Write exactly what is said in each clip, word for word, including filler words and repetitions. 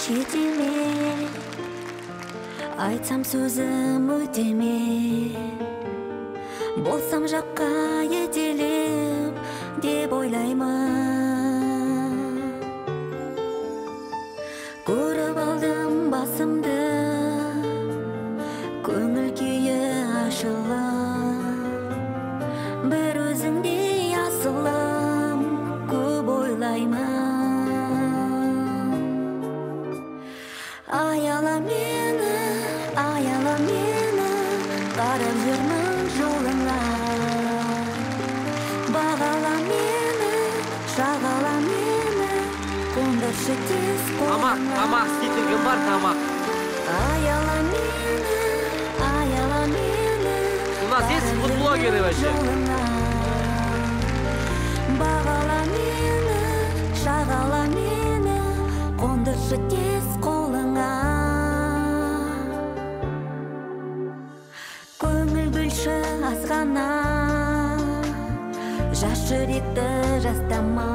жетеме, айтсам сөзім өтеме, болсам жаққа етелеп деп ойлаймын. Көріп алдым басымды, көңіл күйі ашылып, бір өзіңдей асылым көп ойлаймын. Аяла мені, аяла мені, қарап жүрмін жолыңа. Бағала мені, шағала мені, қондыршы тез қолыңа. Тамақ, тамақ істейтін бар, тамақ. Аяла мені, аяла мені, У нас есть фудблогеры вообще? Бағала мені, шағала мені, қондыршы тез қолыңа. Көңіл бөлші азғана, жас жүректі жастама.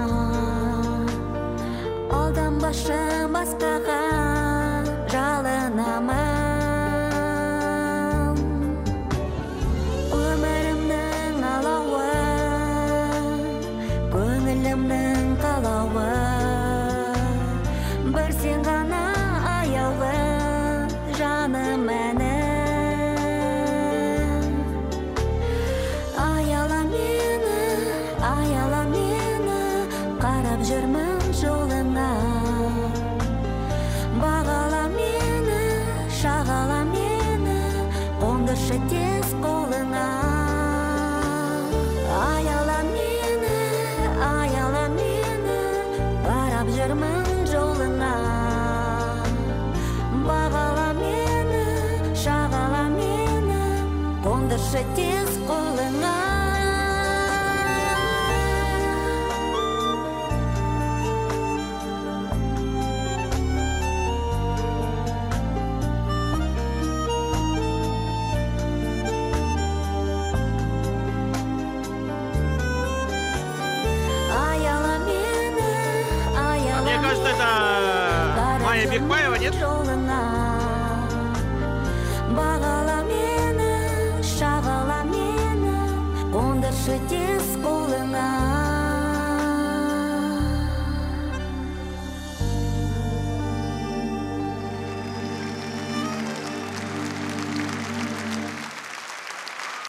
Алданбашы басқаға жалынамын. Өмірімнің алауы, көңілімнің қалауы, бір сен ғана аяулы жаным әнім. Аяла мені, аяла мені, қарап жүрмін жолыңа. Бағала мені, шағала мені, қондыршы тез қолыңа. Аяла мені, аяла мені, қарап жүрмін жолыңа. Бағала мені, шағала мені, қондыршы тез қолыңа. Мне кажется, это Майя Бекбаева, нет? Бағала мені, шағала мені, қондыршы тез